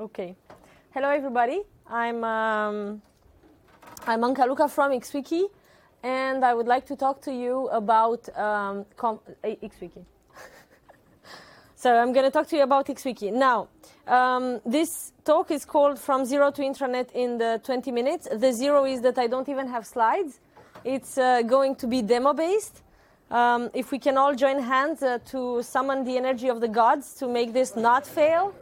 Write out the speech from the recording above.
Okay. Hello, everybody. I'm Anka Luca from XWiki, and I would like to talk to you about XWiki. So I'm going to talk to you about XWiki. Now, this talk is called From Zero to Intranet in the 20 minutes. The zero is that I don't even have slides. It's going to be demo-based. If we can all join hands to summon the energy of the gods to make this not fail.